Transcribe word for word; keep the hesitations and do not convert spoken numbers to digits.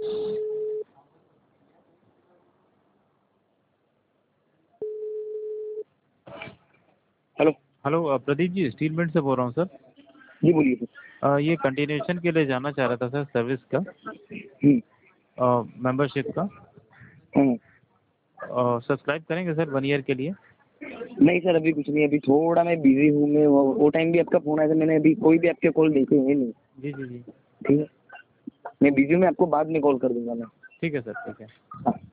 Hello hello uh, Pradeep ji steel mint से बोल रहा हूँ सर। जी बोलिए सर। अ, ये कंटिन्यूएशन के लिए जानना चाह रहा था सर सर्विस का, हम्म मेंबरशिप का। हम्म। सब्सक्राइब करेंगे सर वन ईयर के लिए? नहीं सर अभी कुछ नहीं, अभी थोड़ा मैं बिजी हूँ। मैं वो, वो टाइम भी आपका फोन आया था, मैंने अभी कोई भी आपके कॉल देखे हैं नहीं। जी जी जी ठीक है, मैं बिजी हूँ, मैं आपको बाद में कॉल कर दूंगा मैं। ठीक है सर, ठीक है। हाँ।